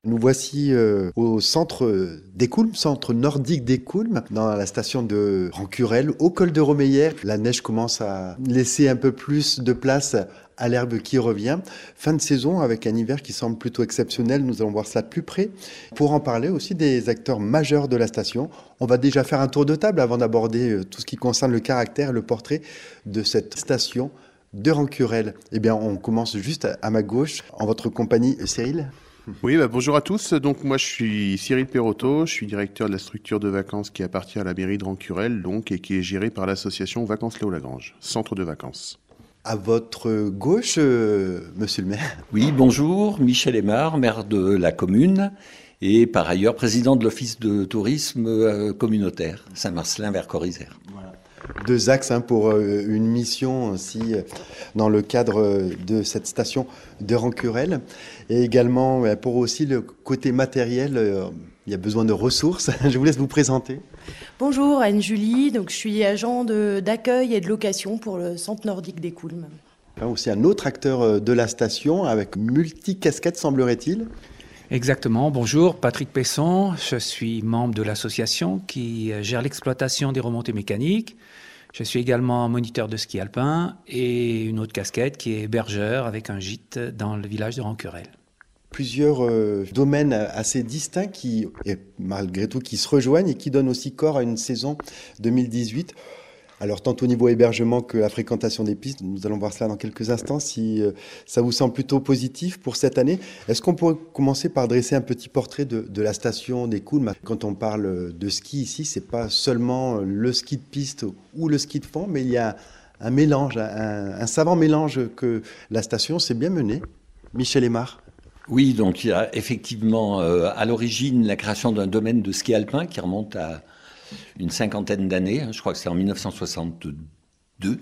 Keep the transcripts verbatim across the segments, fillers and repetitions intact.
Nous voici euh, au centre d'Écoulmes, centre nordique d'Écoulmes, dans la station de Rancurel, au col de Romeyer. La neige commence à laisser un peu plus de place à l'herbe qui revient. Fin de saison avec un hiver qui semble plutôt exceptionnel. Nous allons voir cela de plus près. Pour en parler aussi des acteurs majeurs de la station, on va déjà faire un tour de table avant d'aborder tout ce qui concerne le caractère et le portrait de cette station de Rancurel. Eh bien, on commence juste à ma gauche, en votre compagnie, Cyril. Oui, bah bonjour à tous. Donc moi, je suis Cyril Perotto, je suis directeur de la structure de vacances qui appartient à la mairie de Rancurel, donc, et qui est gérée par l'association Vacances Léo-Lagrange, centre de vacances. À votre gauche, euh, monsieur le maire. Oui, bonjour, Michel Aymar, maire de la commune et par ailleurs président de l'office de tourisme euh, communautaire Saint-Marcellin vers Corizère. Voilà. Deux axes hein, pour euh, une mission aussi euh, dans le cadre euh, de cette station de Rancurel. Et également euh, pour aussi le côté matériel, euh, il y a besoin de ressources. Je vous laisse vous présenter. Bonjour, Anne-Julie, donc je suis agent de, d'accueil et de location pour le centre nordique d'Écoulmes. Enfin, aussi un autre acteur de la station avec multi-casquettes semblerait-il. Exactement. Bonjour, Patrick Pesson. Je suis membre de l'association qui gère l'exploitation des remontées mécaniques. Je suis également moniteur de ski alpin et une autre casquette qui est hébergeur avec un gîte dans le village de Rancurel. Plusieurs euh, domaines assez distincts qui, et malgré tout, qui se rejoignent et qui donnent aussi corps à une saison deux mille dix-huit. Alors, tant au niveau hébergement que la fréquentation des pistes, nous allons voir cela dans quelques instants, si euh, ça vous semble plutôt positif pour cette année. Est-ce qu'on pourrait commencer par dresser un petit portrait de, de la station d'Écoulmes ? Quand on parle de ski ici, c'est pas seulement le ski de piste ou le ski de fond, mais il y a un mélange, un, un savant mélange que la station s'est bien menée. Michel Aymar. Oui, donc il y a effectivement euh, à l'origine la création d'un domaine de ski alpin qui remonte à une cinquantaine d'années, je crois que c'est en mille neuf cent soixante-deux.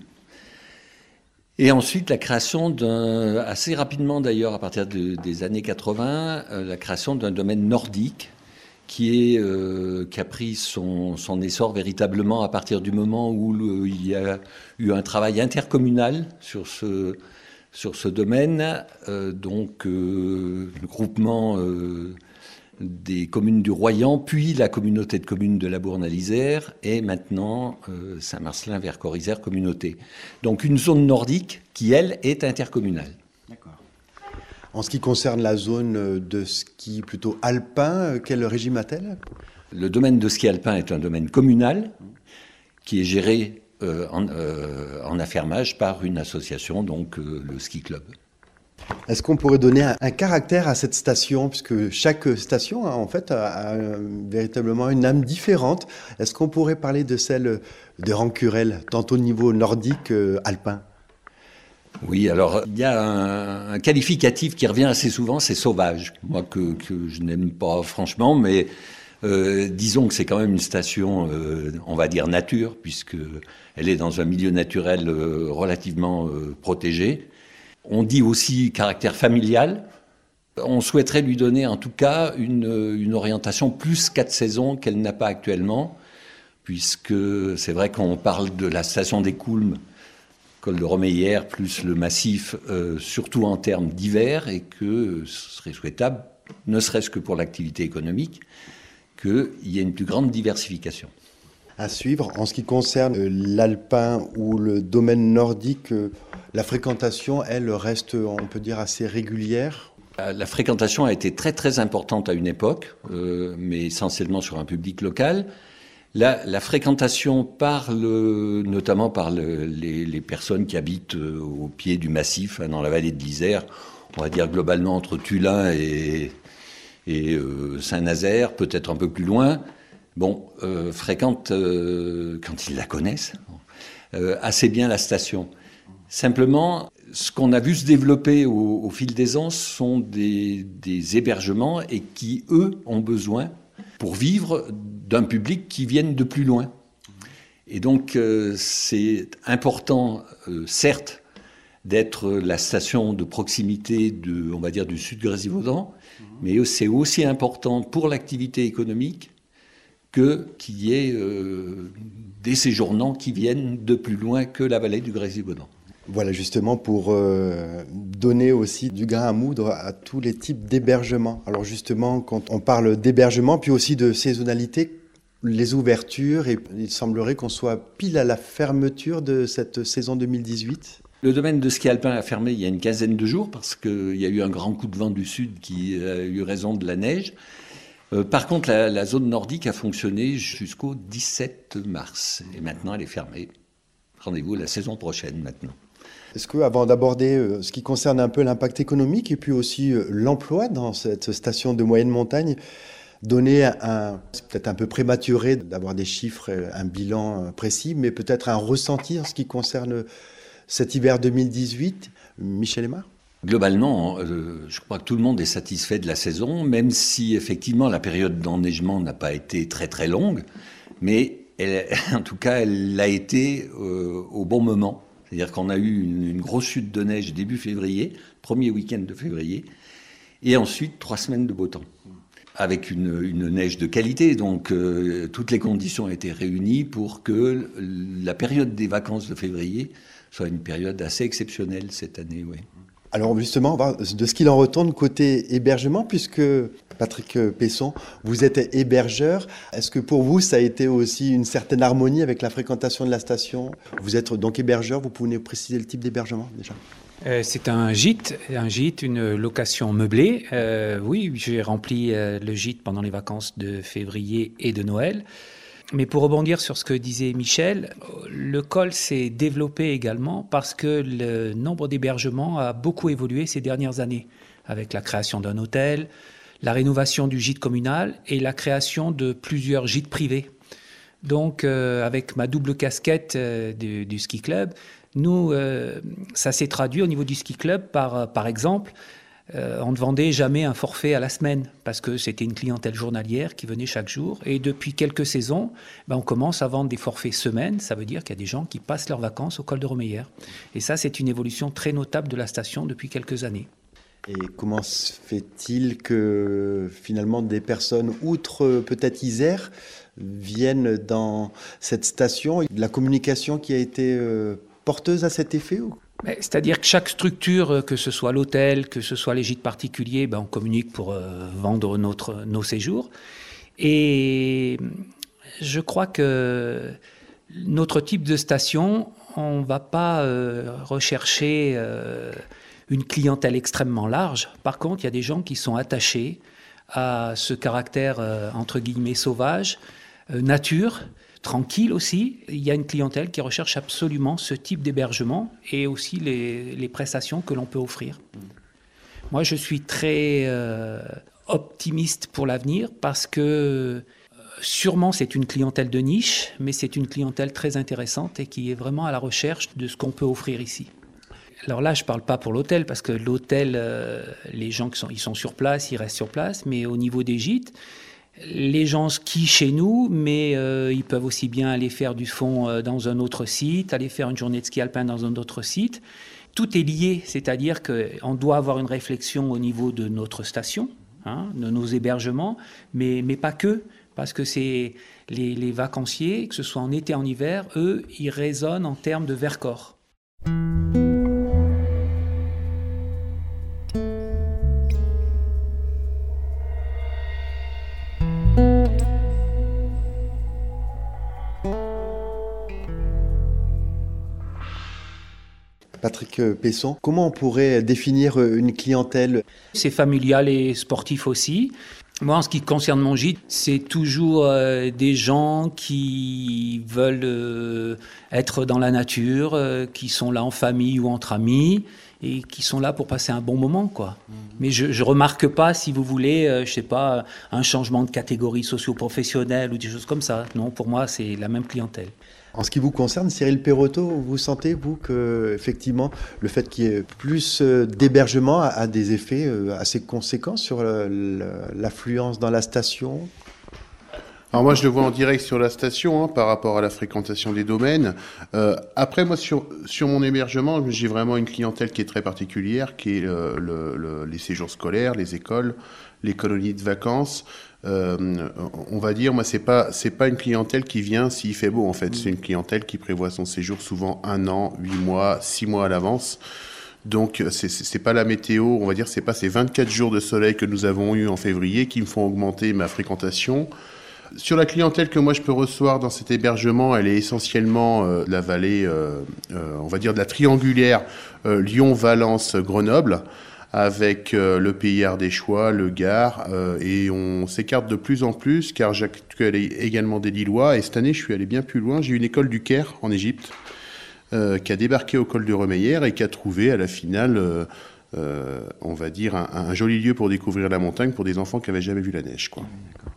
Et ensuite la création d'un, assez rapidement d'ailleurs à partir de, des années quatre-vingts, euh, la création d'un domaine nordique qui, est, euh, qui a pris son, son essor véritablement à partir du moment où le, il y a eu un travail intercommunal sur ce... Sur ce domaine, euh, donc euh, le groupement euh, des communes du Royan, puis la communauté de communes de la Bourne-à-l'Isère et maintenant euh, Saint-Marcellin vers Corizère communauté. Donc une zone nordique qui, elle, est intercommunale. D'accord. En ce qui concerne la zone de ski plutôt alpin, quel régime a-t-elle ? Le domaine de ski alpin est un domaine communal qui est géré Euh, en, euh, en affermage par une association, donc euh, le ski club. Est-ce qu'on pourrait donner un, un caractère à cette station, puisque chaque station hein, en fait a, a véritablement une âme différente. Est-ce qu'on pourrait parler de celle de Rancurel, tant au niveau nordique euh, alpin ? Oui, alors il y a un, un qualificatif qui revient assez souvent, c'est sauvage. Moi que, que je n'aime pas franchement, mais Euh, disons que c'est quand même une station, euh, on va dire nature, puisqu'elle est dans un milieu naturel euh, relativement euh, protégé. On dit aussi caractère familial. On souhaiterait lui donner en tout cas une, une orientation plus quatre saisons qu'elle n'a pas actuellement, puisque c'est vrai qu'on parle de la station d'Écoulmes, col de Romeyer, plus le massif, euh, surtout en termes d'hiver, et que ce serait souhaitable, ne serait-ce que pour l'activité économique, qu'il y ait une plus grande diversification. À suivre, en ce qui concerne l'alpin ou le domaine nordique, la fréquentation, elle, reste, on peut dire, assez régulière. La fréquentation a été très très importante à une époque, euh, mais essentiellement sur un public local. La, la fréquentation par le, notamment par le, les, les personnes qui habitent au pied du massif, hein, dans la vallée de l'Isère, on va dire globalement entre Tullin et... et euh, Saint-Nazaire, peut-être un peu plus loin, bon, euh, fréquentent, euh, quand ils la connaissent, euh, assez bien la station. Simplement, ce qu'on a vu se développer au, au fil des ans sont des, des hébergements et qui, eux, ont besoin, pour vivre, d'un public qui vienne de plus loin. Et donc, euh, c'est important, euh, certes, d'être la station de proximité de, on va dire, du sud Grésivaudan, mais c'est aussi important pour l'activité économique que, qu'il y ait euh, des séjournants qui viennent de plus loin que la vallée du Grésivaudan. Voilà, justement pour euh, donner aussi du grain à moudre à tous les types d'hébergements. Alors justement, quand on parle d'hébergement, puis aussi de saisonnalité, les ouvertures, et il semblerait qu'on soit pile à la fermeture de cette saison deux mille dix-huit. Le domaine de ski alpin a fermé il y a une quinzaine de jours parce qu'il y a eu un grand coup de vent du sud qui a eu raison de la neige. Euh, par contre, la, la zone nordique a fonctionné jusqu'au dix-sept mars. Et maintenant, elle est fermée. Rendez-vous la saison prochaine maintenant. Est-ce que, avant d'aborder euh, ce qui concerne un peu l'impact économique et puis aussi euh, l'emploi dans cette station de moyenne montagne, donner un, c'est peut-être un peu prématuré d'avoir des chiffres, un bilan précis, mais peut-être un ressenti en ce qui concerne cet hiver deux mille dix-huit, Michel Aymar? Globalement, euh, je crois que tout le monde est satisfait de la saison, même si effectivement la période d'enneigement n'a pas été très très longue, mais elle, en tout cas elle l'a été euh, au bon moment. C'est-à-dire qu'on a eu une, une grosse chute de neige début février, premier week-end de février, et ensuite trois semaines de beau temps, avec une, une neige de qualité. Donc euh, toutes les conditions ont été réunies pour que la période des vacances de février soit une période assez exceptionnelle cette année. Oui. Alors justement, de ce qu'il en retourne côté hébergement, puisque Patrick Pesson, vous êtes hébergeur. Est-ce que pour vous, ça a été aussi une certaine harmonie avec la fréquentation de la station? Vous êtes donc hébergeur, vous pouvez nous préciser le type d'hébergement déjà? Euh, c'est un gîte, un gîte, une location meublée. Euh, oui, j'ai rempli euh, le gîte pendant les vacances de février et de Noël. Mais pour rebondir sur ce que disait Michel, le col s'est développé également parce que le nombre d'hébergements a beaucoup évolué ces dernières années, avec la création d'un hôtel, la rénovation du gîte communal et la création de plusieurs gîtes privés. Donc, euh, avec ma double casquette euh, du, du ski club, nous, euh, ça s'est traduit au niveau du ski club par, par exemple, euh, on ne vendait jamais un forfait à la semaine parce que c'était une clientèle journalière qui venait chaque jour. Et depuis quelques saisons, ben, on commence à vendre des forfaits semaine. Ça veut dire qu'il y a des gens qui passent leurs vacances au col de Romeyer. Et ça, c'est une évolution très notable de la station depuis quelques années. Et comment se fait-il que finalement des personnes, outre peut-être Isère, viennent dans cette station? La communication qui a été euh, porteuse à cet effet ou... C'est-à-dire que chaque structure, que ce soit l'hôtel, que ce soit les gîtes particuliers, ben on communique pour euh, vendre notre, nos séjours. Et je crois que notre type de station, on ne va pas euh, rechercher euh, une clientèle extrêmement large. Par contre, il y a des gens qui sont attachés à ce caractère, euh, entre guillemets, sauvage, euh, nature, tranquille aussi. Il y a une clientèle qui recherche absolument ce type d'hébergement et aussi les, les prestations que l'on peut offrir. Moi, je suis très euh, optimiste pour l'avenir parce que euh, sûrement c'est une clientèle de niche, mais c'est une clientèle très intéressante et qui est vraiment à la recherche de ce qu'on peut offrir ici. Alors là, je ne parle pas pour l'hôtel parce que l'hôtel, euh, les gens qui sont, ils sont sur place, ils restent sur place, mais au niveau des gîtes, les gens skient chez nous, mais euh, ils peuvent aussi bien aller faire du fond euh, dans un autre site, aller faire une journée de ski alpin dans un autre site. Tout est lié, c'est-à-dire qu'on doit avoir une réflexion au niveau de notre station, hein, de nos hébergements, mais, mais pas que, parce que c'est les, les vacanciers, que ce soit en été, en hiver, eux, ils raisonnent en termes de Vercors. Patrick Pesson, comment on pourrait définir une clientèle? C'est familial et sportif aussi. Moi, en ce qui concerne mon gîte, c'est toujours euh, des gens qui veulent euh, être dans la nature, euh, qui sont là en famille ou entre amis et qui sont là pour passer un bon moment, quoi. Mmh. Mais je ne remarque pas, si vous voulez, euh, je sais pas, un changement de catégorie socio-professionnelle ou des choses comme ça. Non, pour moi, c'est la même clientèle. En ce qui vous concerne, Cyril Perotto, vous sentez, vous, que effectivement, le fait qu'il y ait plus d'hébergement a, a des effets assez conséquents sur l'affluence dans la station? Alors moi, je le vois en direct sur la station hein, par rapport à la fréquentation des domaines. Euh, après, moi, sur, sur mon hébergement, j'ai vraiment une clientèle qui est très particulière, qui est le, le, le, les séjours scolaires, les écoles, les colonies de vacances. Euh, on va dire, moi, c'est pas c'est pas une clientèle qui vient s'il fait beau, en fait. C'est une clientèle qui prévoit son séjour souvent un an, huit mois, six mois à l'avance. Donc, c'est, c'est pas la météo, on va dire, c'est pas ces vingt-quatre jours de soleil que nous avons eu en février qui me font augmenter ma fréquentation. Sur la clientèle que moi je peux recevoir dans cet hébergement, elle est essentiellement euh, de la vallée, euh, euh, on va dire de la triangulaire euh, Lyon, Valence, Grenoble, avec euh, le Pays ardéchois, le Gard, euh, et on s'écarte de plus en plus car j'accueille également des Lillois. Et cette année, je suis allé bien plus loin. J'ai une école du Caire en Égypte euh, qui a débarqué au col de Remeyer et qui a trouvé à la finale, euh, euh, on va dire, un, un joli lieu pour découvrir la montagne pour des enfants qui n'avaient jamais vu la neige, quoi.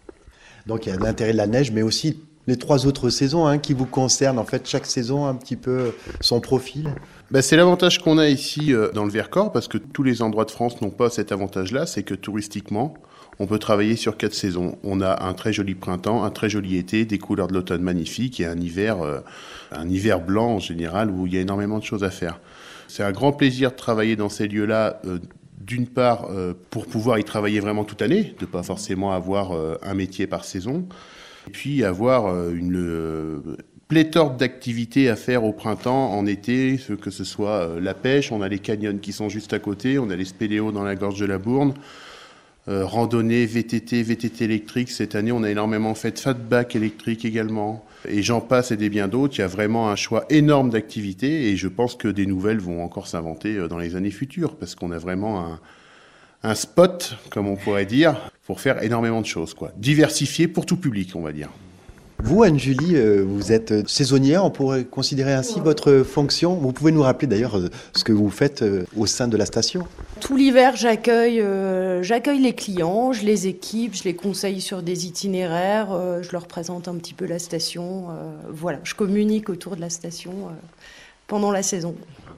Donc il y a l'intérêt de la neige, mais aussi les trois autres saisons hein, qui vous concernent. En fait, chaque saison a un petit peu son profil. Ben, c'est l'avantage qu'on a ici euh, dans le Vercors, parce que tous les endroits de France n'ont pas cet avantage-là, c'est que touristiquement, on peut travailler sur quatre saisons. On a un très joli printemps, un très joli été, des couleurs de l'automne magnifiques et un hiver, euh, un hiver blanc en général où il y a énormément de choses à faire. C'est un grand plaisir de travailler dans ces lieux-là. Euh, D'une part, euh, pour pouvoir y travailler vraiment toute l'année, de ne pas forcément avoir euh, un métier par saison, et puis avoir euh, une euh, pléthore d'activités à faire au printemps, en été, que ce soit euh, la pêche, on a les canyons qui sont juste à côté, on a les spéléos dans la gorge de la Bourne, euh, randonnée, V T T, V T T électrique. Cette année, on a énormément fait de fatback électrique également. Et j'en passe et des bien d'autres. Il y a vraiment un choix énorme d'activités et je pense que des nouvelles vont encore s'inventer dans les années futures parce qu'on a vraiment un, un spot, comme on pourrait dire, pour faire énormément de choses, quoi. Diversifié pour tout public, on va dire. Vous, Anne-Julie, vous êtes saisonnière, on pourrait considérer ainsi votre fonction. Vous pouvez nous rappeler d'ailleurs ce que vous faites au sein de la station? Tout l'hiver, j'accueille, euh, j'accueille les clients, je les équipe, je les conseille sur des itinéraires, euh, je leur présente un petit peu la station. Euh, voilà, je communique autour de la station euh, pendant la saison.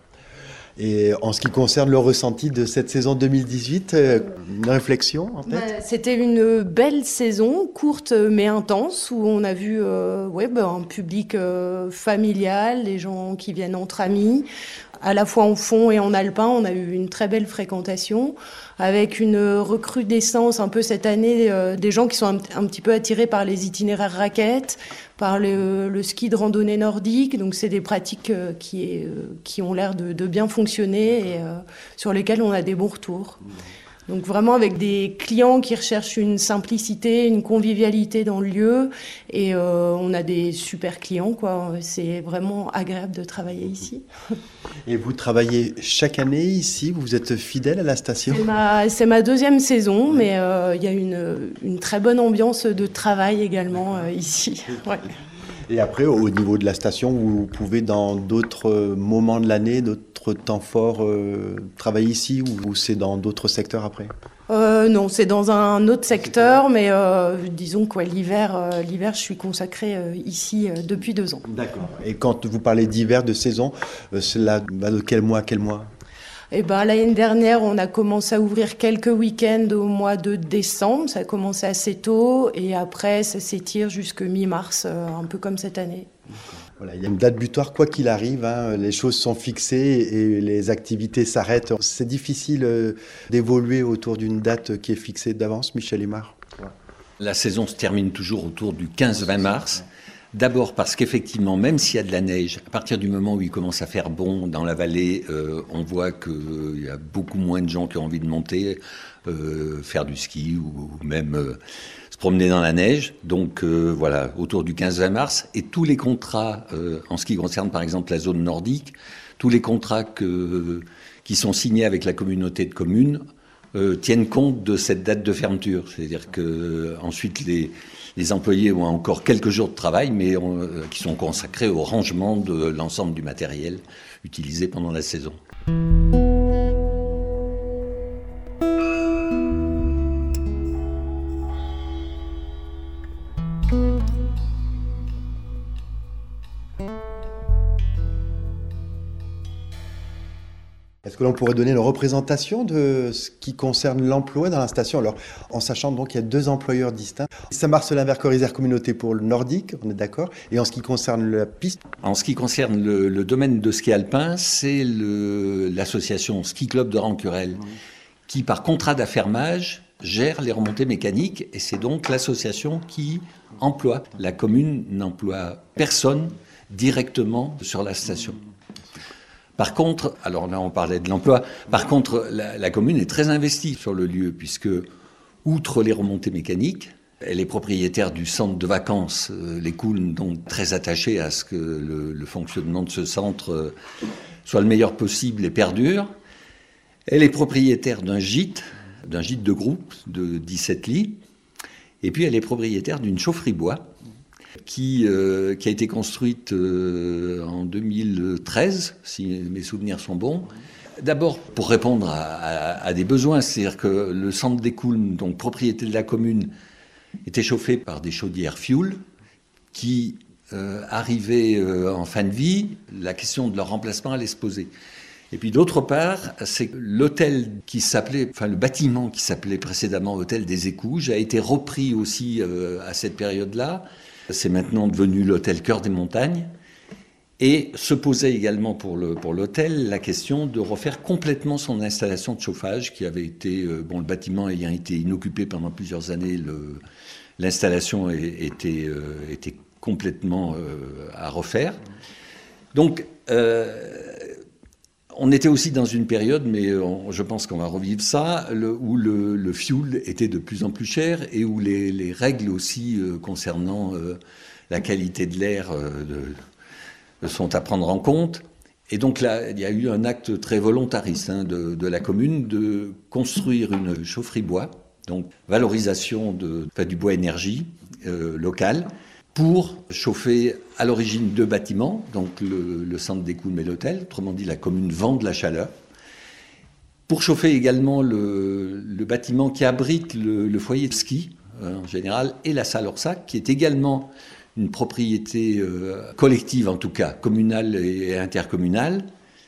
Et en ce qui concerne le ressenti de cette saison deux mille dix-huit, euh, une réflexion en tête? Bah, c'était une belle saison, courte mais intense, où on a vu euh, ouais, bah, un public euh, familial, des gens qui viennent entre amis. À la fois en fond et en alpin, on a eu une très belle fréquentation, avec une recrudescence un peu cette année euh, des gens qui sont un, un petit peu attirés par les itinéraires raquettes, par le, le ski de randonnée nordique. Donc c'est des pratiques euh, qui, est, euh, qui ont l'air de, de bien fonctionner et euh, sur lesquelles on a des bons retours. Donc vraiment avec des clients qui recherchent une simplicité, une convivialité dans le lieu. Et euh, on a des super clients, quoi. C'est vraiment agréable de travailler ici. Et vous travaillez chaque année ici? Vous êtes fidèle à la station? C'est ma, c'est ma deuxième saison, mais euh, il y a une, une très bonne ambiance de travail également euh, ici. Ouais. Et après, au niveau de la station, vous pouvez dans d'autres moments de l'année, d'autres temps forts, euh, travailler ici ou c'est dans d'autres secteurs après? euh, Non, c'est dans un autre secteur, mais euh, disons que ouais, l'hiver, euh, l'hiver, je suis consacrée euh, ici euh, depuis deux ans. D'accord. Et quand vous parlez d'hiver, de saison, euh, cela va de quel mois à quel mois? Eh ben, l'année dernière, on a commencé à ouvrir quelques week-ends au mois de décembre. Ça a commencé assez tôt et après, ça s'étire jusqu'à mi-mars, euh, un peu comme cette année. Voilà, il y a une date butoir, quoi qu'il arrive, hein, les choses sont fixées et les activités s'arrêtent. C'est difficile euh, d'évoluer autour d'une date qui est fixée d'avance, Michel Aymar. La saison se termine toujours autour du quinze vingt mars. D'abord parce qu'effectivement, même s'il y a de la neige, à partir du moment où il commence à faire bon dans la vallée, euh, on voit qu'il euh, y a beaucoup moins de gens qui ont envie de monter, euh, faire du ski ou, ou même euh, se promener dans la neige. Donc euh, voilà, autour du quinze vingt mars. Et tous les contrats, euh, en ce qui concerne par exemple la zone nordique, tous les contrats que, qui sont signés avec la communauté de communes euh, tiennent compte de cette date de fermeture. C'est-à-dire que euh, ensuite les Les employés ont encore quelques jours de travail, mais on, euh, qui sont consacrés au rangement de l'ensemble du matériel utilisé pendant la saison. Est-ce que l'on pourrait donner une représentation de ce qui concerne l'emploi dans la station, alors en sachant donc qu'il y a deux employeurs distincts. Saint-Marcelin-Vercors-Isère Communauté pour le nordique, on est d'accord, et en ce qui concerne la piste. En ce qui concerne le, le domaine de ski alpin, c'est le, l'association Ski Club de Rancurel, oui, qui par contrat d'affermage gère les remontées mécaniques, et c'est donc l'association qui emploie. La commune n'emploie personne directement sur la station. Par contre, alors là on parlait de l'emploi, par contre la, la commune est très investie sur le lieu, puisque outre les remontées mécaniques, elle est propriétaire du centre de vacances, euh, les Coulnes, donc très attachée à ce que le, le fonctionnement de ce centre euh, soit le meilleur possible et perdure. Elle est propriétaire d'un gîte, d'un gîte de groupe de dix-sept lits, et puis elle est propriétaire d'une chaufferie bois qui, euh, qui a été construite euh, en deux mille treize, si mes souvenirs sont bons. D'abord pour répondre à, à, à des besoins, c'est-à-dire que le centre des Coulnes, donc propriété de la commune, était chauffé par des chaudières fuel qui, euh, arrivaient euh, en fin de vie, la question de leur remplacement allait se poser. Et puis d'autre part, c'est que l'hôtel qui s'appelait, enfin le bâtiment qui s'appelait précédemment Hôtel des Écouges a été repris aussi euh, à cette période-là. C'est maintenant devenu l'hôtel Cœur des Montagnes. Et se posait également pour, le, pour l'hôtel la question de refaire complètement son installation de chauffage qui avait été, euh, bon, le bâtiment ayant été inoccupé pendant plusieurs années, le, l'installation était, euh, était complètement euh, à refaire. Donc, euh, on était aussi dans une période, mais on, je pense qu'on va revivre ça, le, où le, le fuel était de plus en plus cher et où les, les règles aussi euh, concernant euh, la qualité de l'air euh, de, sont à prendre en compte. Et donc là, il y a eu un acte très volontariste hein, de, de la commune de construire une chaufferie bois, donc valorisation de, enfin, du bois énergie euh, local, pour chauffer à l'origine deux bâtiments, donc le, le centre des Coulnes et l'hôtel, autrement dit la commune vend de la chaleur, pour chauffer également le, le bâtiment qui abrite le, le foyer de ski euh, en général, et la salle Orsac, qui est également une propriété euh, collective, en tout cas communale et intercommunale,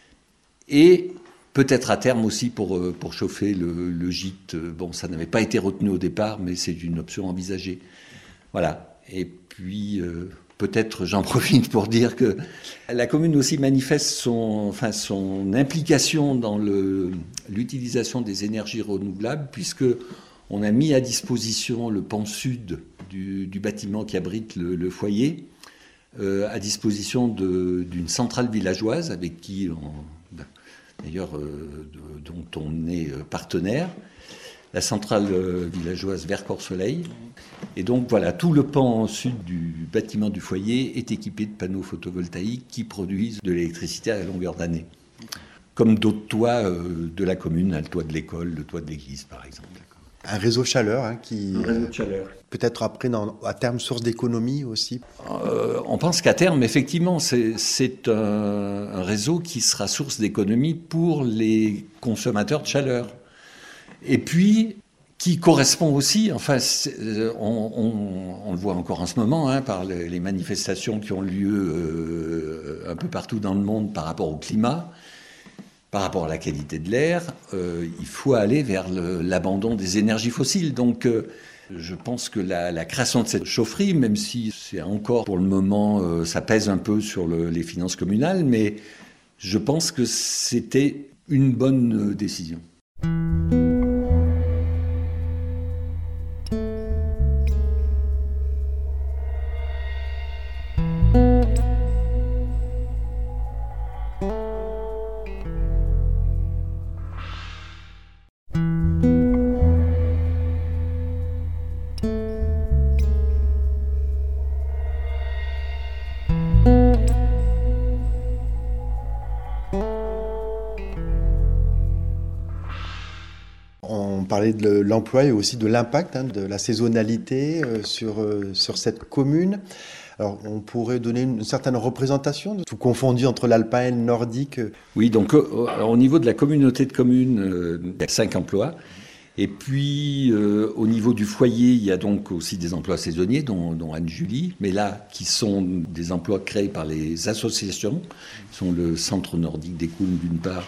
et peut-être à terme aussi pour, euh, pour chauffer le, le gîte. Bon, ça n'avait pas été retenu au départ, mais c'est une option envisagée. Voilà. Et puis, euh, peut-être j'en profite pour dire que la commune aussi manifeste son, enfin, son implication dans le, l'utilisation des énergies renouvelables, puisque on a mis à disposition le pan sud du, du bâtiment qui abrite le, le foyer, euh, à disposition de, d'une centrale villageoise avec qui, on, d'ailleurs, euh, de, dont on est partenaire, la centrale euh, villageoise Vercors-Soleil. Et donc voilà, tout le pan sud du bâtiment du foyer est équipé de panneaux photovoltaïques qui produisent de l'électricité à la longueur d'année. Comme d'autres toits euh, de la commune, le toit de l'école, le toit de l'église par exemple. Un réseau chaleur hein, qui Un réseau de chaleur. Euh, peut-être après dans, à terme source d'économie aussi. Euh, on pense qu'à terme, effectivement, c'est, c'est un, un réseau qui sera source d'économie pour les consommateurs de chaleur. Et puis, qui correspond aussi, enfin, on, on, on le voit encore en ce moment, hein, par les, les manifestations qui ont lieu euh, un peu partout dans le monde par rapport au climat, par rapport à la qualité de l'air, euh, il faut aller vers le, l'abandon des énergies fossiles. Donc, euh, je pense que la, la création de cette chaufferie, même si c'est encore pour le moment, euh, ça pèse un peu sur le, les finances communales, mais je pense que c'était une bonne décision. On parlait de l'emploi et aussi de l'impact, hein, de la saisonnalité euh, sur, euh, sur cette commune. Alors, on pourrait donner une, une certaine représentation, de tout confondu entre l'alpin et le nordique. Oui, donc euh, au niveau de la communauté de communes, euh, il y a cinq emplois. Et puis, euh, au niveau du foyer, il y a donc aussi des emplois saisonniers, dont, dont Anne-Julie, mais là, qui sont des emplois créés par les associations, qui sont le Centre nordique des Coulnes d'une part,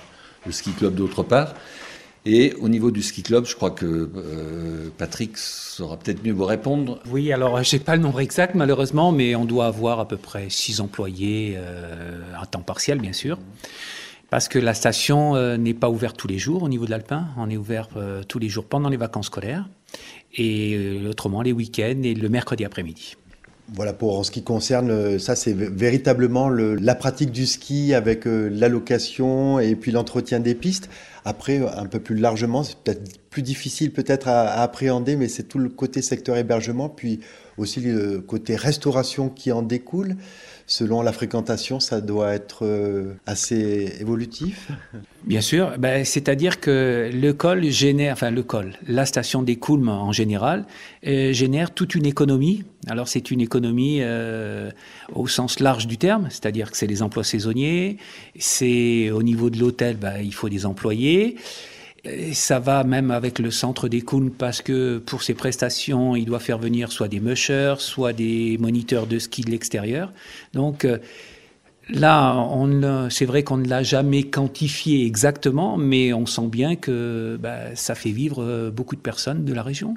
le ski club d'autre part. Et au niveau du ski club, je crois que euh, Patrick saura peut-être mieux vous répondre. Oui, alors je n'ai pas le nombre exact malheureusement, mais on doit avoir à peu près six employés euh, à temps partiel, bien sûr. Parce que la station euh, n'est pas ouverte tous les jours au niveau de l'Alpin. On est ouvert euh, tous les jours pendant les vacances scolaires et euh, autrement les week-ends et le mercredi après-midi. Voilà, pour en ce qui concerne, ça c'est véritablement le, la pratique du ski avec euh, l'allocation et puis l'entretien des pistes. Après, un peu plus largement, c'est peut-être plus difficile peut-être à, à appréhender, mais c'est tout le côté secteur hébergement, puis aussi le côté restauration qui en découle. Selon la fréquentation, ça doit être euh, assez évolutif. Bien sûr, ben, c'est-à-dire que le col génère, enfin le col, la station d'écoulement en général, euh, génère toute une économie. Alors c'est une économie euh, au sens large du terme, c'est-à-dire que c'est les emplois saisonniers, c'est au niveau de l'hôtel, ben, il faut des employés. Et ça va même avec le centre d'écoute parce que pour ces prestations, il doit faire venir soit des mushers, soit des moniteurs de ski de l'extérieur. Donc euh, là, on, c'est vrai qu'on ne l'a jamais quantifié exactement, mais on sent bien que bah, ça fait vivre beaucoup de personnes de la région.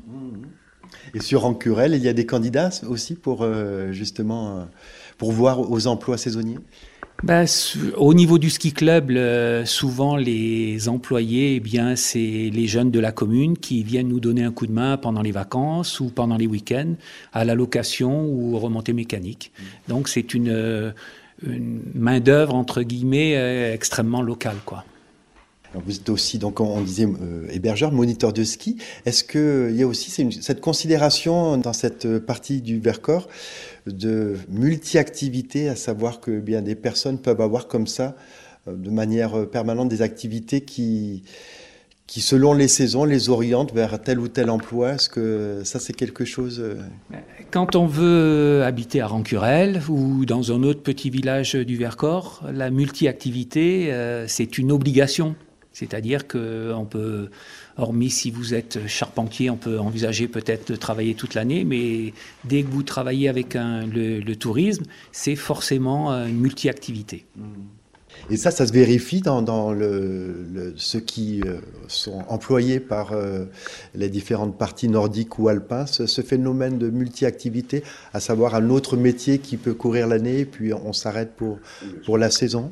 Et sur Rancurel, il y a des candidats aussi pour euh, justement euh, pour voir aux emplois saisonniers. Ben, au niveau du ski club, le, souvent les employés, eh bien, c'est les jeunes de la commune qui viennent nous donner un coup de main pendant les vacances ou pendant les week-ends à la location ou aux remontées mécaniques. Donc c'est une, une main-d'œuvre entre guillemets euh, extrêmement locale, quoi. Alors vous êtes aussi, donc on disait, euh, hébergeur, moniteur de ski. Est-ce qu'il y a aussi c'est une, cette considération dans cette partie du Vercors de multi-activités, à savoir que bien des personnes peuvent avoir comme ça, euh, de manière permanente, des activités qui, qui, selon les saisons, les orientent vers tel ou tel emploi? Est-ce que ça, c'est quelque chose... Euh... Quand on veut habiter à Rancurel ou dans un autre petit village du Vercors, la multi-activité, euh, c'est une obligation. C'est-à-dire qu'on peut, hormis si vous êtes charpentier, on peut envisager peut-être de travailler toute l'année, mais dès que vous travaillez avec un, le, le tourisme, c'est forcément une multi-activité. Et ça, ça se vérifie dans, dans le, le, ceux qui euh, sont employés par euh, les différentes parties nordiques ou alpins, ce, ce phénomène de multi-activité, à savoir un autre métier qui peut courir l'année, puis on s'arrête pour, pour la saison.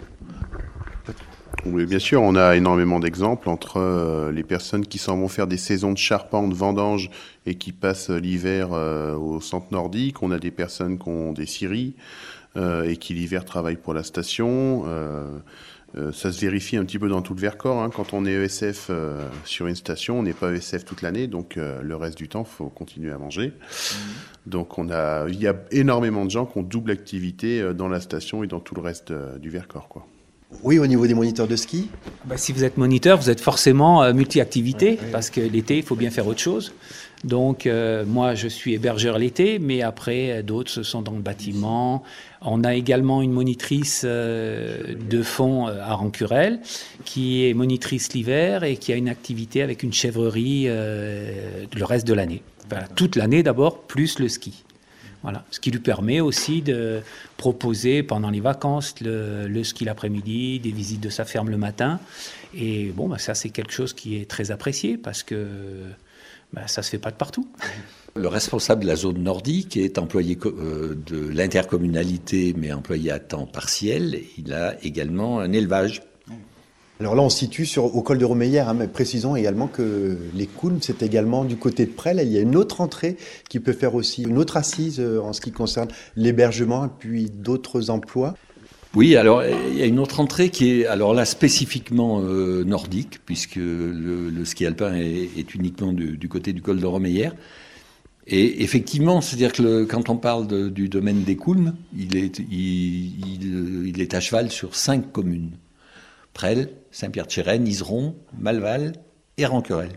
Oui, bien sûr, on a énormément d'exemples entre euh, les personnes qui s'en vont faire des saisons de charpente, vendange et qui passent l'hiver euh, au centre nordique. On a des personnes qui ont des scieries euh, et qui l'hiver travaillent pour la station. Euh, euh, ça se vérifie un petit peu dans tout le Vercors. Hein. Quand on est E S F euh, sur une station, on n'est pas E S F toute l'année, donc euh, le reste du temps, il faut continuer à manger. Mmh. Donc on a, il y a énormément de gens qui ont double activité euh, dans la station et dans tout le reste euh, du Vercors, quoi. Oui, au niveau des moniteurs de ski. Bah, si vous êtes moniteur, vous êtes forcément euh, multi-activité, ouais, ouais. Parce que l'été, il faut bien faire autre chose. Donc, euh, moi, je suis hébergeur l'été, mais après, d'autres, ce sont dans le bâtiment. On a également une monitrice euh, de fond euh, à Rancurel, qui est monitrice l'hiver et qui a une activité avec une chèvrerie euh, le reste de l'année. Enfin, toute l'année d'abord, plus le ski. Voilà. Ce qui lui permet aussi de proposer pendant les vacances le, le ski l'après-midi, des visites de sa ferme le matin. Et bon, bah, ça, c'est quelque chose qui est très apprécié parce que bah, ça ne se fait pas de partout. Le responsable de la zone nordique est employé de l'intercommunalité, mais employé à temps partiel. Il a également un élevage. Alors là, on se situe sur, au col de Romeyer, hein, mais précisons également que les Coulmes, c'est également du côté de Presles. Il y a une autre entrée qui peut faire aussi une autre assise euh, en ce qui concerne l'hébergement et puis d'autres emplois. Oui, alors il y a une autre entrée qui est alors là spécifiquement euh, nordique, puisque le, le ski alpin est, est uniquement du, du côté du col de Romeyer. Et effectivement, c'est-à-dire que le, quand on parle de, du domaine des Coulmes, il est, il, il, il est à cheval sur cinq communes. Presles, Saint-Pierre-de-Chérennes, Iseron, Malval et Rancurel.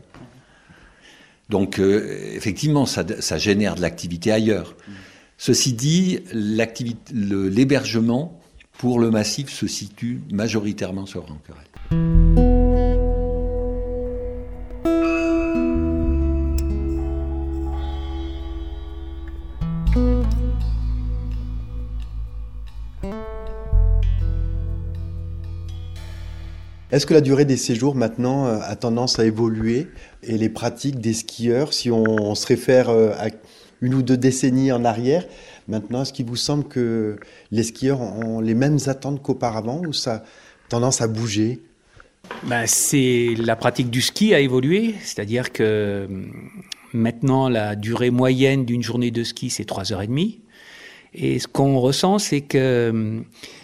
Donc, euh, effectivement, ça, ça génère de l'activité ailleurs. Ceci dit, l'activité, le, l'hébergement pour le massif se situe majoritairement sur Rancurel. Est-ce que la durée des séjours maintenant a tendance à évoluer et les pratiques des skieurs, si on, on se réfère à une ou deux décennies en arrière, maintenant, est-ce qu'il vous semble que les skieurs ont les mêmes attentes qu'auparavant ou ça a tendance à bouger ? Ben, c'est la pratique du ski a évolué, c'est-à-dire que maintenant la durée moyenne d'une journée de ski c'est trois heures trente. Et ce qu'on ressent, c'est que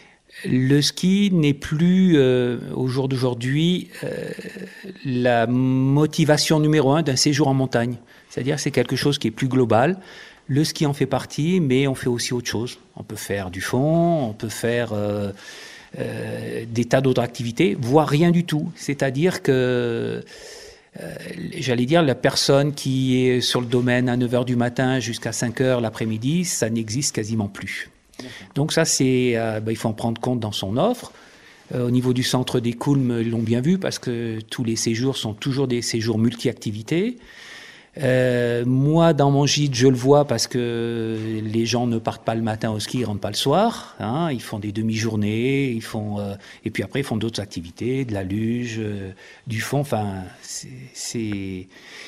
le ski n'est plus, euh, au jour d'aujourd'hui, euh, la motivation numéro un d'un séjour en montagne. C'est-à-dire que c'est quelque chose qui est plus global. Le ski en fait partie, mais on fait aussi autre chose. On peut faire du fond, on peut faire euh, euh, des tas d'autres activités, voire rien du tout. C'est-à-dire que, euh, j'allais dire, la personne qui est sur le domaine à neuf heures du matin jusqu'à cinq heures l'après-midi, ça n'existe quasiment plus. Donc ça, c'est, euh, ben, il faut en prendre compte dans son offre. Euh, au niveau du centre des Coulmes, ils l'ont bien vu parce que tous les séjours sont toujours des séjours multi-activités. Euh, moi, dans mon gîte, je le vois parce que les gens ne partent pas le matin au ski, ils rentrent pas le soir. Hein, ils font des demi-journées, ils font euh, et puis après ils font d'autres activités, de la luge, euh, du fond. Enfin, c'est, c'est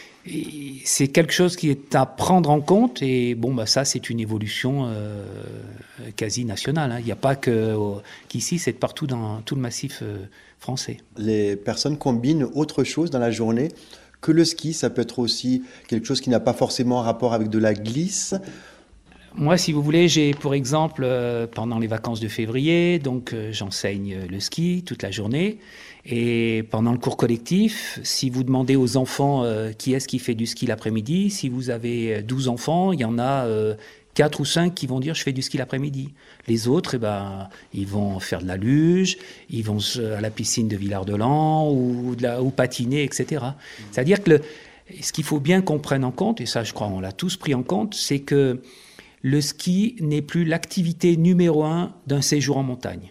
c'est quelque chose qui est à prendre en compte et bon, bah ça, c'est une évolution euh, quasi nationale. Hein. Il n'y a pas que euh, qu'ici, c'est partout dans tout le massif euh, français. Les personnes combinent autre chose dans la journée que le ski. Ça peut être aussi quelque chose qui n'a pas forcément un rapport avec de la glisse. Moi, si vous voulez, j'ai pour exemple, euh, pendant les vacances de février, donc euh, j'enseigne le ski toute la journée. Et pendant le cours collectif, si vous demandez aux enfants euh, qui est-ce qui fait du ski l'après-midi, si vous avez douze enfants, il y en a euh, quatre ou cinq qui vont dire je fais du ski l'après-midi. Les autres, eh ben, ils vont faire de la luge, ils vont à la piscine de Villard-de-Lans ou, de la, ou patiner, et cetera. Mmh. C'est-à-dire que le, ce qu'il faut bien qu'on prenne en compte, et ça je crois on l'a tous pris en compte, c'est que le ski n'est plus l'activité numéro un d'un séjour en montagne.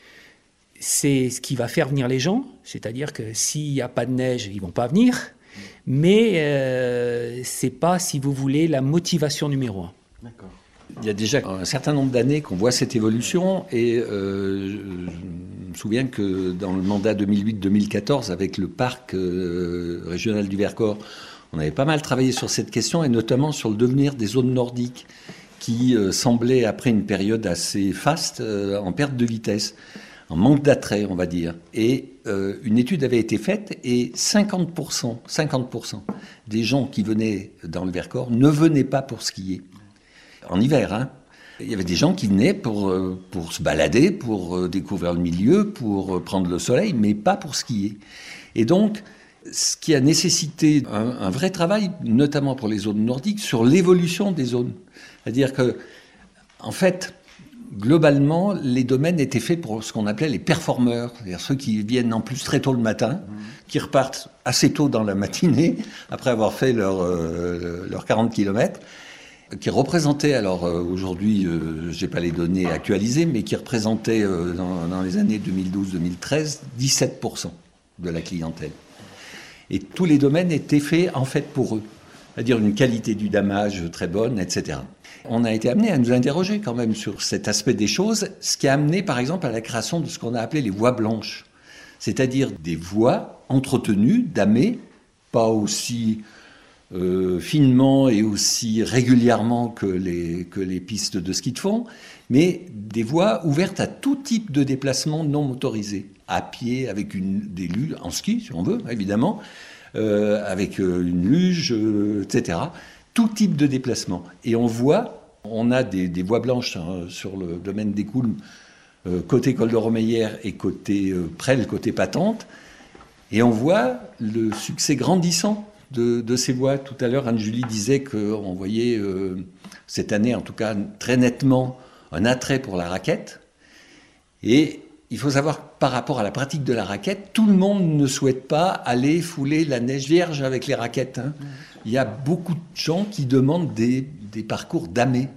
C'est ce qui va faire venir les gens, c'est-à-dire que s'il n'y a pas de neige, ils ne vont pas venir, mais euh, ce n'est pas, si vous voulez, la motivation numéro un. D'accord. Il y a déjà un certain nombre d'années qu'on voit cette évolution et euh, je me souviens que dans le mandat deux mille huit deux mille quatorze, avec le parc euh, régional du Vercors, on avait pas mal travaillé sur cette question et notamment sur le devenir des zones nordiques qui euh, semblaient, après une période assez faste, euh, en perte de vitesse, en manque d'attrait, on va dire. Et euh, une étude avait été faite et cinquante pour cent, cinquante pour cent des gens qui venaient dans le Vercors ne venaient pas pour skier. En hiver, hein. Il y avait des gens qui venaient pour, euh, pour se balader, pour euh, découvrir le milieu, pour euh, prendre le soleil, mais pas pour skier. Et donc, ce qui a nécessité un, un vrai travail, notamment pour les zones nordiques, sur l'évolution des zones. C'est-à-dire que, en fait, globalement, les domaines étaient faits pour ce qu'on appelait les performeurs, c'est-à-dire ceux qui viennent en plus très tôt le matin, mmh. qui repartent assez tôt dans la matinée, après avoir fait leurs euh, leur quarante kilomètres, qui représentaient, alors euh, aujourd'hui, euh, je n'ai pas les données actualisées, mais qui représentaient euh, dans, dans les années deux mille douze deux mille treize, dix-sept pour cent de la clientèle. Et tous les domaines étaient faits en fait pour eux, c'est-à-dire une qualité du damage très bonne, et cetera. On a été amené à nous interroger quand même sur cet aspect des choses, ce qui a amené par exemple à la création de ce qu'on a appelé les voies blanches, c'est-à-dire des voies entretenues, damées, pas aussi euh, finement et aussi régulièrement que les, que les pistes de ski de fond, mais des voies ouvertes à tout type de déplacement non motorisé, à pied, avec une, des luges, en ski si on veut évidemment, euh, avec une luge, euh, et cetera. Tout type de déplacement. Et on voit, on a des, des voies blanches hein, sur le domaine des Coulmes, euh, côté Col de Romeyer et côté euh, Presles, côté Patente. Et on voit le succès grandissant de, de ces voies. Tout à l'heure, Anne-Julie disait qu'on voyait euh, cette année, en tout cas très nettement, un attrait pour la raquette. Et il faut savoir que par rapport à la pratique de la raquette, tout le monde ne souhaite pas aller fouler la neige vierge avec les raquettes. Hein. Il y a beaucoup de gens qui demandent des, des parcours damés,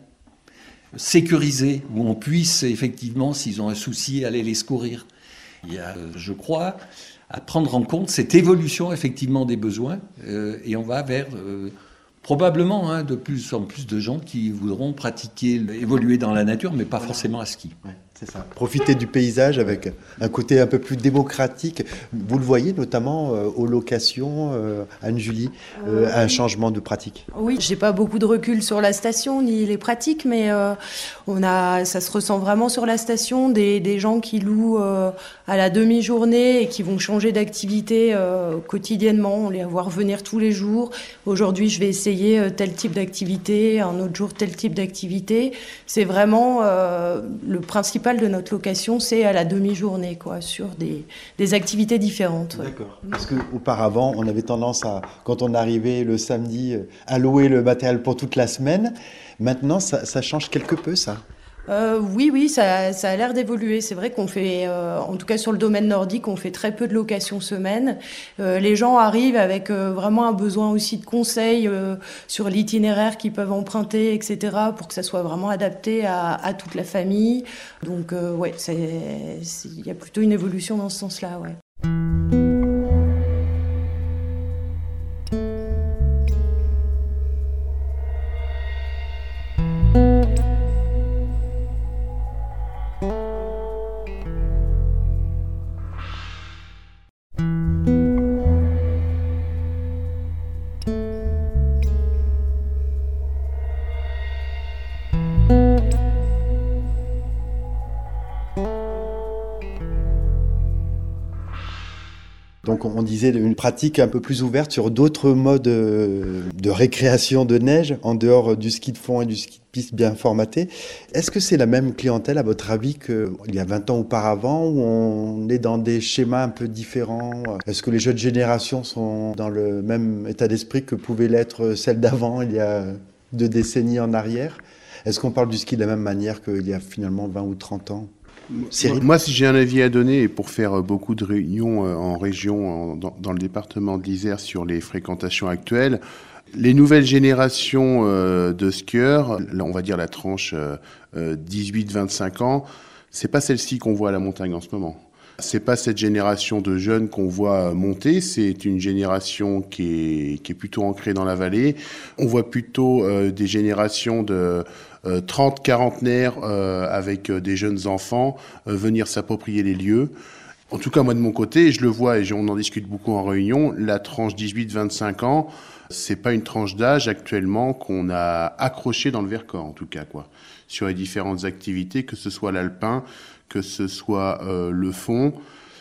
sécurisés, où on puisse effectivement, s'ils ont un souci, aller les secourir. Il y a, je crois, à prendre en compte cette évolution effectivement des besoins, euh, et on va vers euh, Probablement, hein, de plus en plus de gens qui voudront pratiquer, évoluer dans la nature, mais pas forcément à ski. Ouais, c'est ça. Profiter du paysage avec un côté un peu plus démocratique. Vous le voyez notamment euh, aux locations, euh, Anne-Julie, euh, euh, un changement de pratique. Oui, j'ai pas beaucoup de recul sur la station ni les pratiques, mais euh, on a, ça se ressent vraiment sur la station, des, des gens qui louent euh, à la demi-journée et qui vont changer d'activité euh, quotidiennement. On les voir venir tous les jours. Aujourd'hui, je vais essayer tel type d'activité, un autre jour tel type d'activité. C'est vraiment euh, le principal de notre location, c'est à la demi-journée, quoi, sur des, des activités différentes. Ouais. D'accord. Parce qu'auparavant, on avait tendance à, quand on arrivait le samedi, à louer le matériel pour toute la semaine. Maintenant, ça, ça change quelque peu, ça. Euh, oui, oui, ça, ça a l'air d'évoluer. C'est vrai qu'on fait, euh, en tout cas sur le domaine nordique, on fait très peu de locations semaine. Euh, les gens arrivent avec euh, vraiment un besoin aussi de conseils euh, sur l'itinéraire qu'ils peuvent emprunter, et cetera, pour que ça soit vraiment adapté à, à toute la famille. Donc, euh, ouais, il y a plutôt une évolution dans ce sens-là, ouais. Donc on disait une pratique un peu plus ouverte sur d'autres modes de récréation de neige en dehors du ski de fond et du ski de piste bien formaté. Est-ce que c'est la même clientèle à votre avis qu'il y a vingt ans auparavant, où on est dans des schémas un peu différents? Est-ce que les jeunes générations sont dans le même état d'esprit que pouvaient l'être celles d'avant, il y a deux décennies en arrière? Est-ce qu'on parle du ski de la même manière qu'il y a finalement vingt ou trente ans? Cyril. Moi, si j'ai un avis à donner, et pour faire beaucoup de réunions en région, en, dans, dans le département de l'Isère sur les fréquentations actuelles, les nouvelles générations euh, de skieurs, là, on va dire la tranche euh, dix-huit vingt-cinq ans, c'est pas celle-ci qu'on voit à la montagne en ce moment. C'est pas cette génération de jeunes qu'on voit monter, c'est une génération qui est, qui est plutôt ancrée dans la vallée. On voit plutôt euh, des générations de euh, trente quarantenaires euh, avec euh, des jeunes enfants euh, venir s'approprier les lieux. En tout cas, moi de mon côté, je le vois et on en discute beaucoup en réunion, la tranche dix-huit vingt-cinq ans, c'est pas une tranche d'âge actuellement qu'on a accrochée dans le Vercors, en tout cas, quoi. Sur les différentes activités, que ce soit l'alpin, que ce soit euh, le fond.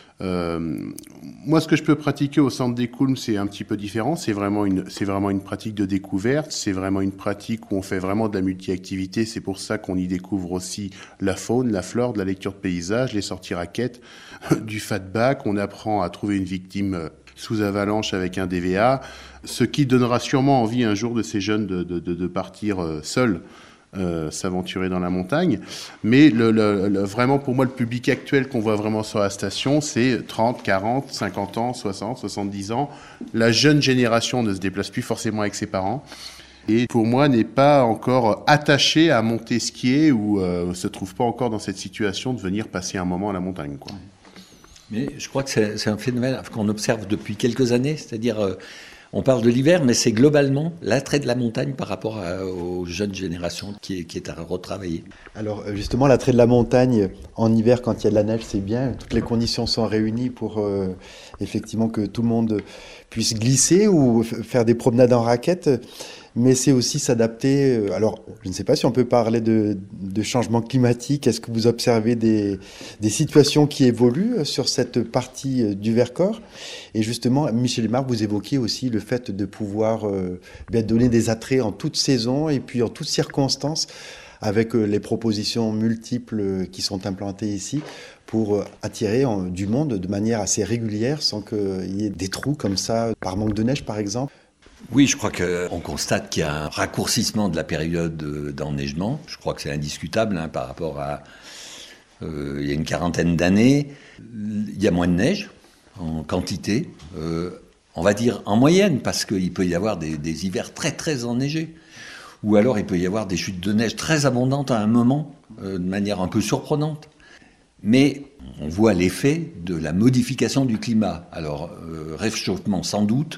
Euh, moi, ce que je peux pratiquer au centre des Coulmes, c'est un petit peu différent. C'est vraiment une, c'est vraiment une pratique de découverte. C'est vraiment une pratique où on fait vraiment de la multi-activité. C'est pour ça qu'on y découvre aussi la faune, la flore, de la lecture de paysage, les sorties raquettes, du fatback. On apprend à trouver une victime sous avalanche avec un D V A, ce qui donnera sûrement envie un jour de ces jeunes de, de, de, de partir seuls. Euh, s'aventurer dans la montagne. Mais le, le, le, vraiment, pour moi, le public actuel qu'on voit vraiment sur la station, c'est trente, quarante, cinquante ans, soixante, soixante-dix ans. La jeune génération ne se déplace plus forcément avec ses parents. Et pour moi, n'est pas encore attachée à monter skier ou euh, se trouve pas encore dans cette situation de venir passer un moment à la montagne, quoi. Mais je crois que c'est, c'est un phénomène qu'on observe depuis quelques années, c'est-à-dire... Euh, on parle de l'hiver, mais c'est globalement l'attrait de la montagne par rapport à, aux jeunes générations qui est, qui est à retravailler. Alors justement, l'attrait de la montagne en hiver, quand il y a de la neige, c'est bien. Toutes les conditions sont réunies pour euh, effectivement que tout le monde puisse glisser ou f- faire des promenades en raquette. Mais c'est aussi s'adapter. Alors, je ne sais pas si on peut parler de, de changement climatique. Est-ce que vous observez des, des situations qui évoluent sur cette partie du Vercors? Et justement, Michel Aymar, vous évoquiez aussi le fait de pouvoir euh, bien donner des attraits en toute saison et puis en toutes circonstances, avec euh, les propositions multiples qui sont implantées ici pour attirer en, du monde de manière assez régulière sans qu'il y ait des trous comme ça, par manque de neige par exemple. Oui, je crois qu'on constate qu'il y a un raccourcissement de la période d'enneigement. Je crois que c'est indiscutable hein, par rapport à euh, il y a une quarantaine d'années. Il y a moins de neige en quantité, euh, on va dire en moyenne, parce qu'il peut y avoir des, des hivers très très enneigés. Ou alors il peut y avoir des chutes de neige très abondantes à un moment, euh, de manière un peu surprenante. Mais on voit l'effet de la modification du climat. Alors, euh, réchauffement sans doute,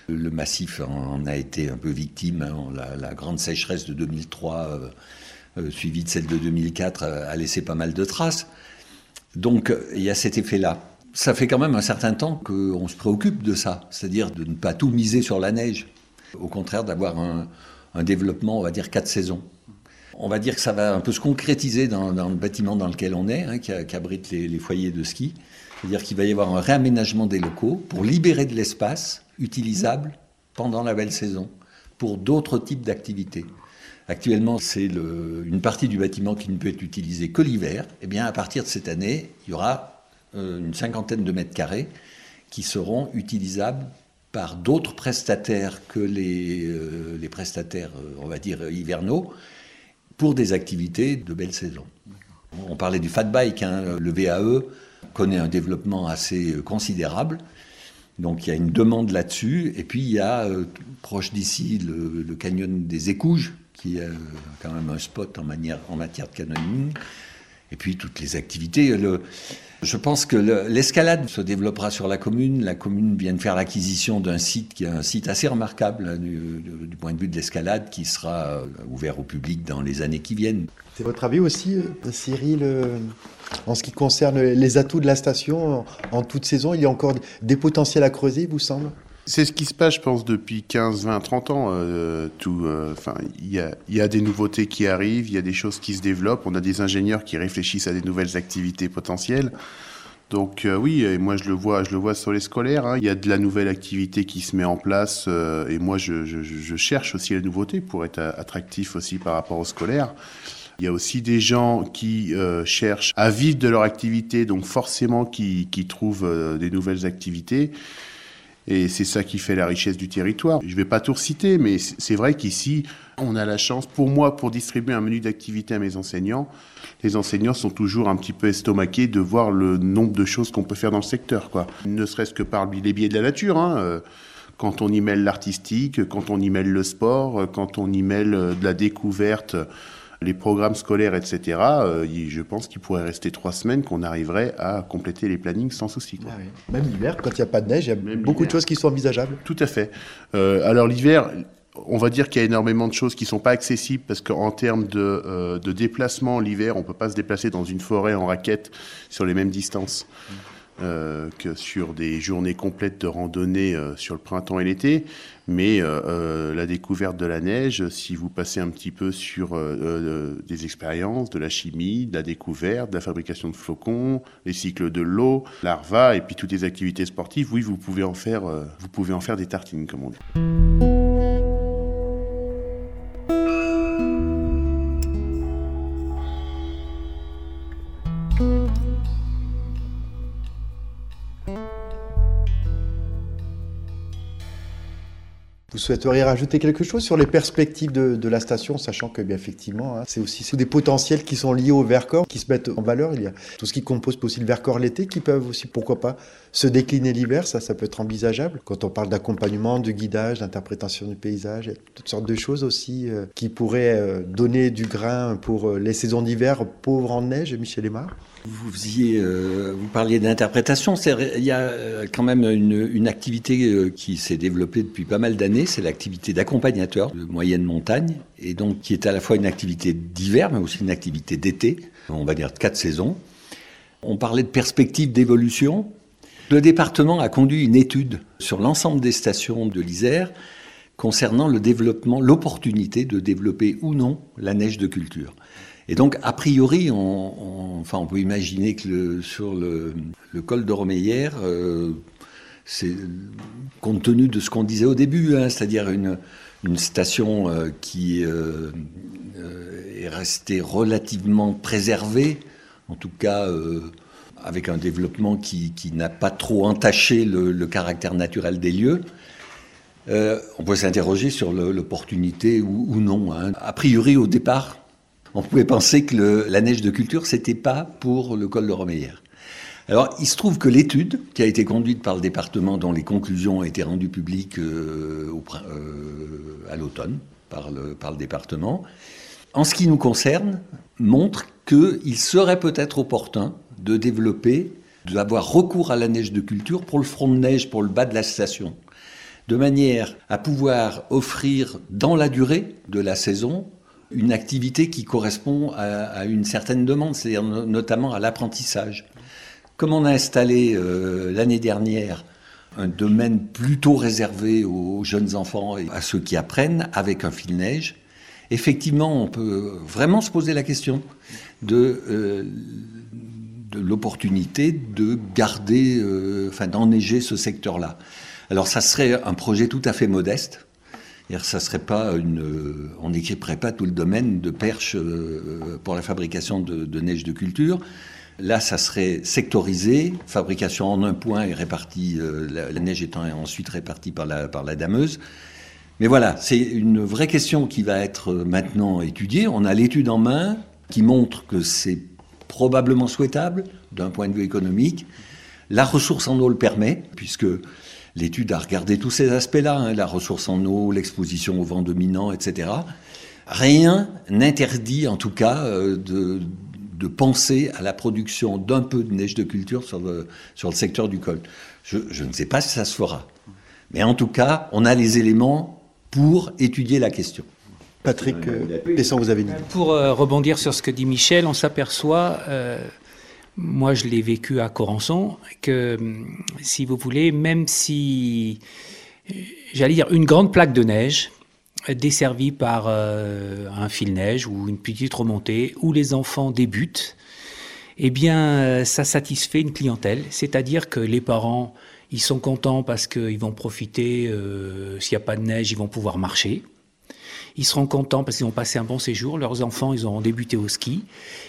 Le massif en a été un peu victime. Hein. La, la grande sécheresse de deux mille trois, euh, euh, suivie de celle de deux mille quatre, euh, a laissé pas mal de traces. Donc il y a cet effet-là. Ça fait quand même un certain temps qu'on se préoccupe de ça, c'est-à-dire de ne pas tout miser sur la neige. Au contraire, d'avoir un, un développement, on va dire, quatre saisons. On va dire que ça va un peu se concrétiser dans, dans le bâtiment dans lequel on est, hein, qui, qui abrite les, les foyers de ski. C'est-à-dire qu'il va y avoir un réaménagement des locaux pour libérer de l'espace utilisable pendant la belle saison pour d'autres types d'activités. Actuellement, c'est le, une partie du bâtiment qui ne peut être utilisée que l'hiver. Eh bien, à partir de cette année, il y aura euh, une cinquantaine de mètres carrés qui seront utilisables par d'autres prestataires que les, euh, les prestataires, on va dire, hivernaux, pour des activités de belle saison. On parlait du fat bike, hein, le V A E connaît un développement assez considérable, donc il y a une demande là-dessus, et puis il y a, euh, proche d'ici, le, le canyon des Écouges, qui est euh, quand même un spot en, manière, en matière de canyoning, et puis toutes les activités. Le, je pense que le, l'escalade se développera sur la commune. La commune vient de faire l'acquisition d'un site qui est un site assez remarquable hein, du, du, du point de vue de l'escalade, qui sera euh, ouvert au public dans les années qui viennent. C'est votre avis aussi, euh, Cyril, euh, en ce qui concerne les atouts de la station en, en toute saison? Il y a encore des potentiels à creuser, vous semble? C'est ce qui se passe, je pense, depuis quinze, vingt, trente ans. Euh, tout, euh, enfin, il y a, il y a des nouveautés qui arrivent, il y a des choses qui se développent. On a des ingénieurs qui réfléchissent à des nouvelles activités potentielles. Donc euh, oui, et moi je le vois, je le vois sur les scolaires. Hein. Il y a de la nouvelle activité qui se met en place, euh, et moi je, je, je cherche aussi la nouveauté pour être attractif aussi par rapport aux scolaires. Il y a aussi des gens qui euh, cherchent à vivre de leur activité, donc forcément qui, qui trouvent euh, des nouvelles activités. Et c'est ça qui fait la richesse du territoire. Je ne vais pas tout reciter, mais c'est vrai qu'ici, on a la chance, pour moi, pour distribuer un menu d'activité à mes enseignants, les enseignants sont toujours un petit peu estomaqués de voir le nombre de choses qu'on peut faire dans le secteur, quoi. Ne serait-ce que par les biais de la nature, hein. Quand on y mêle l'artistique, quand on y mêle le sport, quand on y mêle de la découverte, les programmes scolaires, et cetera, euh, je pense qu'il pourrait rester trois semaines qu'on arriverait à compléter les plannings sans souci, quoi. Ah oui. Même l'hiver, quand il n'y a pas de neige, il y a Même beaucoup l'hiver. de choses qui sont envisageables. Tout à fait. Euh, alors l'hiver, on va dire qu'il y a énormément de choses qui ne sont pas accessibles parce qu'en termes de, euh, de déplacement, l'hiver, on ne peut pas se déplacer dans une forêt en raquette sur les mêmes distances. Mmh. Euh, que sur des journées complètes de randonnée euh, sur le printemps et l'été. Mais euh, euh, la découverte de la neige, si vous passez un petit peu sur euh, euh, des expériences, de la chimie, de la découverte, de la fabrication de flocons, les cycles de l'eau, larva et puis toutes les activités sportives, oui, vous pouvez en faire, euh, vous pouvez en faire des tartines, comme on dit. Vous souhaiteriez rajouter quelque chose sur les perspectives de, de la station, sachant que, bien effectivement, hein, c'est aussi c'est des potentiels qui sont liés au Vercors, qui se mettent en valeur. Il y a tout ce qui compose aussi le Vercors l'été, qui peuvent aussi, pourquoi pas, se décliner l'hiver. Ça, ça peut être envisageable. Quand on parle d'accompagnement, de guidage, d'interprétation du paysage, il y a toutes sortes de choses aussi euh, qui pourraient euh, donner du grain pour euh, les saisons d'hiver pauvres en neige, Michel Aymar. Vous faisiez, euh, vous parliez d'interprétation. C'est, il y a euh, quand même une, une activité euh, qui s'est développée depuis pas mal d'années. C'est l'activité d'accompagnateur de moyenne montagne, et donc qui est à la fois une activité d'hiver, mais aussi une activité d'été. On va dire de quatre saisons. On parlait de perspectives d'évolution. Le département a conduit une étude sur l'ensemble des stations de l'Isère concernant le développement, l'opportunité de développer ou non la neige de culture. Et donc, a priori, on, on, enfin, on peut imaginer que le, sur le, le col de Romeyer, euh, c'est, compte tenu de ce qu'on disait au début, hein, c'est-à-dire une, une station euh, qui euh, euh, est restée relativement préservée, en tout cas euh, avec un développement qui, qui n'a pas trop entaché le, le caractère naturel des lieux, euh, on peut s'interroger sur le, l'opportunité ou, ou non. Hein. A priori, au départ, on pouvait penser que le, la neige de culture, c'était pas pour le col de Romeyer. Alors, il se trouve que l'étude, qui a été conduite par le département, dont les conclusions ont été rendues publiques euh, au, euh, à l'automne par le, par le département, en ce qui nous concerne, montre qu'il serait peut-être opportun de développer, d'avoir recours à la neige de culture pour le front de neige, pour le bas de la station. de manière à pouvoir offrir dans la durée de la saison une activité qui correspond à, à une certaine demande, c'est-à-dire no- notamment à l'apprentissage. Comme on a installé euh, l'année dernière un domaine plutôt réservé aux jeunes enfants et à ceux qui apprennent avec un fil-neige, effectivement, on peut vraiment se poser la question de, euh, de l'opportunité de garder, euh, enfin d'enneiger ce secteur-là. Alors ça serait un projet tout à fait modeste. Ça serait pas une, euh, on n'équiperait pas tout le domaine de perches euh, pour la fabrication de, de neige de culture. Là, ça serait sectorisé, fabrication en un point et répartie, euh, la, la neige étant ensuite répartie par la, par la dameuse. Mais voilà, c'est une vraie question qui va être maintenant étudiée. On a l'étude en main qui montre que c'est probablement souhaitable d'un point de vue économique. La ressource en eau le permet, puisque l'étude a regardé tous ces aspects-là, hein, la ressource en eau, l'exposition au vent dominant, et cetera. Rien n'interdit, en tout cas, euh, de, de penser à la production d'un peu de neige de culture sur le, sur le secteur du col. Je, je ne sais pas si ça se fera. Mais en tout cas, on a les éléments pour étudier la question. Patrick euh, Pesson, vous avez dit. Pour euh, rebondir sur ce que dit Michel, on s'aperçoit, euh, moi je l'ai vécu à Corançon, que si vous voulez, même si, j'allais dire, une grande plaque de neige desservie par euh, un fil-neige ou une petite remontée, où les enfants débutent, eh bien ça satisfait une clientèle, c'est-à-dire que les parents, ils sont contents parce qu'ils vont profiter, euh, s'il n'y a pas de neige, ils vont pouvoir marcher. Ils seront contents parce qu'ils vont passer un bon séjour. Leurs enfants, ils auront débuté au ski.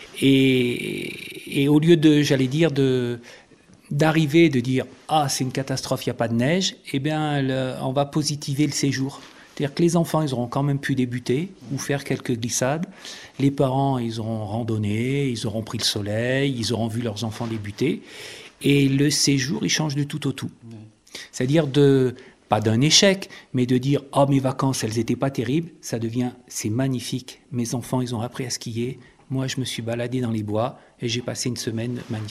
Et, et au lieu de, j'allais dire, de, d'arriver, de dire « Ah, c'est une catastrophe, il n'y a pas de neige », eh bien, le, on va positiver le séjour. C'est-à-dire que les enfants, ils auront quand même pu débuter ou faire quelques glissades. Les parents, ils auront randonné, ils auront pris le soleil, ils auront vu leurs enfants débuter. Et le séjour, il change de tout au tout. C'est-à-dire de... pas d'un échec, mais de dire « Oh, mes vacances, elles n'étaient pas terribles », ça devient « C'est magnifique, mes enfants, ils ont appris à skier, moi, je me suis baladé dans les bois et j'ai passé une semaine magnifique ».